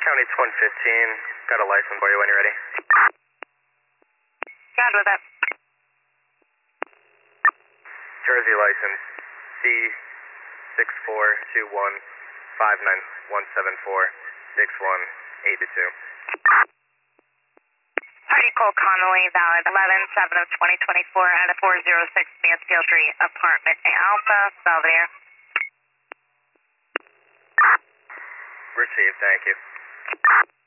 County 115. Got a license for you when you're ready. Got with it. Jersey license C64215917461822. Party Cole Connolly, valid 11/7 of 2024 at a 406 Mansfield Street, apartment A Alpha, Belvedere. Received, thank you.